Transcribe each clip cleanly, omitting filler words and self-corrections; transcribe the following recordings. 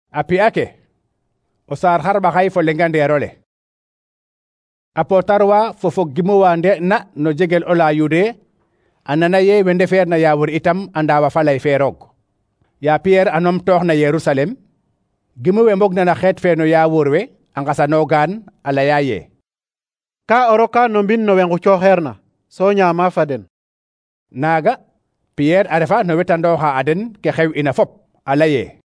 api ake o sar harba hay fo lenganderole apotarwa fofo gimuwande na no jegel ola yude anana ye wende fer na yawur itam andawa falay ferog ya Pierre anom tox na Yerusalem gimuwe mbogna na xet fe no yawurwe angasanogan ala yaye ka oroka no mbin no wengu coxerna so ñama faden naga Pierre arefa no wetando ha aden ke xew ina fop alaye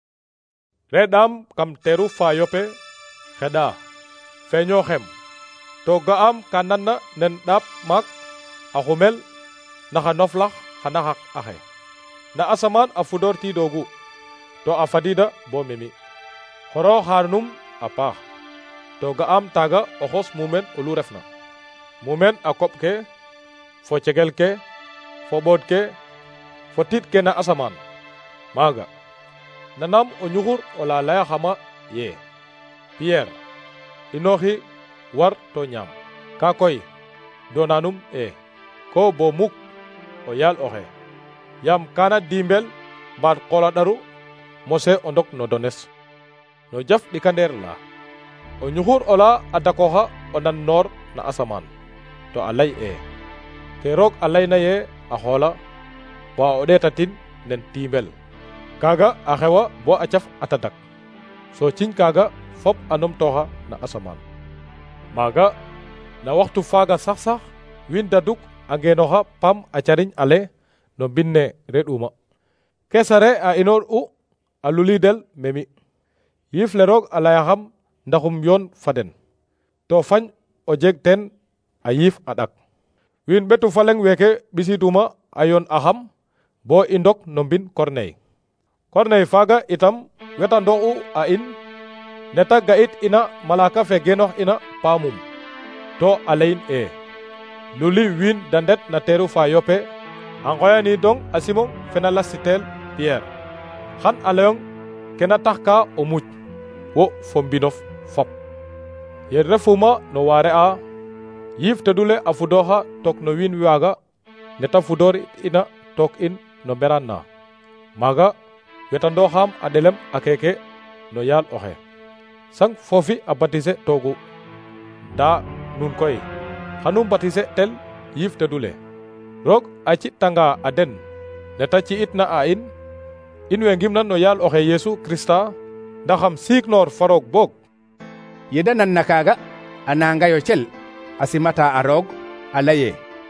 redam kam teru fa yope xeda feño xem to ga'am kanana nen dap mak a xumel naxa noflax xana xaq axe na asaman a fudor ti dogu to a fadida bo memi xoro xarnum a paax to ga'am taga o xos mumen olu refna mumen a koɓ ke fo cegel ke fo ɓood ke fo tit ke na asaman maga nanam o ñuxur o la laya xama ye Pierre inoxi war to ñaam ka koy donanum ko bo muk o yal oxe yam kana dimbel mbaat qola ɗaru mose o ndok no dones no jaf ɗikandeer la o ñuxur ola a dakoxa o nan noor na asaman to a lay ke roog a layna ye a xoola ba o ɗeetatin nen timbel kaga a xewa bo a caf a tadak so ciñ kaga fop a numtooxa na asaman maga na waxtu faaga sax win daduk a ngenoxa pam a cariñ ale no mbinne reɗ'uma kesare a inoor u a lulidel memi yiif le roog a layaxam ndaxum yoon faden to fañ o jeg ten a yiif a ɗak win ɓetu faleng weke ɓisiduma a yoon axam bo i ndok no mbin Corneille faaga itam wetando u a in neta ga'it ina malaka fe genox ina paamum to a leyin luli wiin dandet na teeru fa yope a ngoyani dong a simon fena lasitel Pierre xan a leyong kena tax ka o muc wo fo mbinof fop yen refuma no waare a yiif tedule a fudoxa tok no wiin waaga neta fudor ina tok in no mberan na maga wetando xam a ɗelem a keke no yaal oxe sang fofi a batise togu nda nun koy xanu batise tel yiif tedule roog a ci'tanga a den neta ci'itna a in we ngimnan no yaal oxe Yesu Krista ndaxam siiknoor fa roog boog yeda nan na kaga a nangayo cel a simata a roog a laye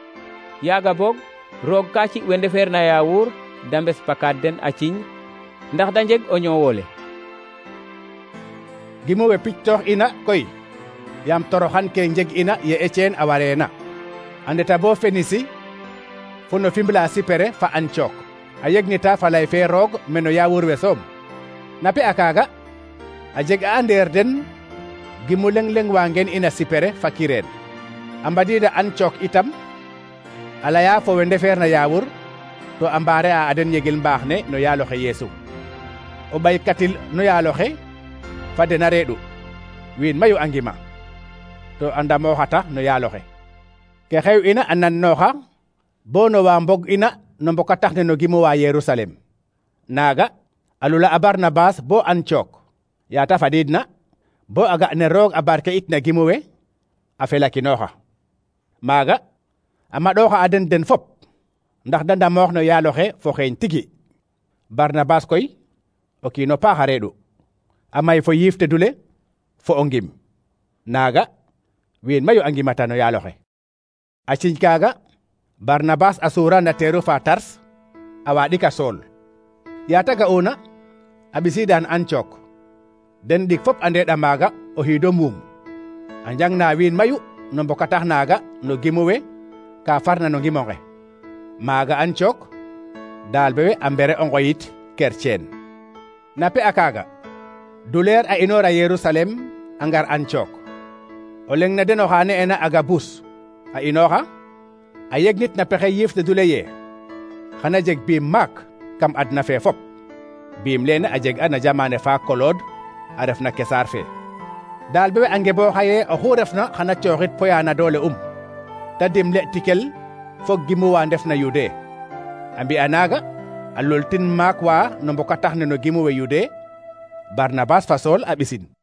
yaga boog roog ka ci wende fer na yawur dambes pakat den a ciñ ndax da njeg o ñoowole gimuwe pictoox ina koy yam toroxan ke njeg ina ye Etienne a wareena a ndeta bo Fenisi fo no Fimbla Sipere fa Antioque a yegnita fa lay fe roog meno yawur we soom na pe a kaaga a jeg a ndeer den gimu leng wa ngen ina Sipere fa Kireen a mbadida Antioque itam a laya fo we ndefeer na yawur to a mbaare a aden yegel mbaax ne no yaaloxe Yesu o ɓaykatil no yaaloxe fa dena reeɗu wiin mayu a ngima to a ndamoxata no yaaloxe ke xew ina a nannooxa bo no wa mbog ina no mboka tax ne no gimu wa Yerusalem naaga a lula a Barnabas bo Antioque yaata fadiidna bo a ga ne roog a barke it na gimu we a felakinooxa maaga a maɗooxa a den fop ndax da ndamoox no yaaloxe fo xeeñ tigi Barnabas koy o kiino paax a reeɗu a may fo yiif tedule fo o ngim naaga wiin mayu a ngimata no yaaloxe a ciñ kaaga Barnabas a suura na teeru fa Tars a waaɗik a Sool yaata ga'una a ɓisiidaan Antioque den ɗik fop a ndeeɗa maaga o xiido muum a njangna wiin mayu no mbokatax naaga no gimu we ka farna no ngimonge maaga Antioque daal bewe a mbere o ngoyit Kerceen na pe a kaaga duleer a inoora Yerusalem a ngar Antioque o leng na den oxa ne'ena Agabus a inooxa a yegnit na pexe yiif de dule ye xana jeg biim maak kam adna fe fop biim lene a jeg a na jamane fa Kolod a ref na Kesaar fe daal bewe a ngebo xaye oxu refna xana cooxit poyaana doole ta dimle tikel fo gimu wa ndef na Yude a mbi'a naaga a loltin maak wa no mboka tax ne no gimu we Yude Barnabas fa Sol a ɓisin.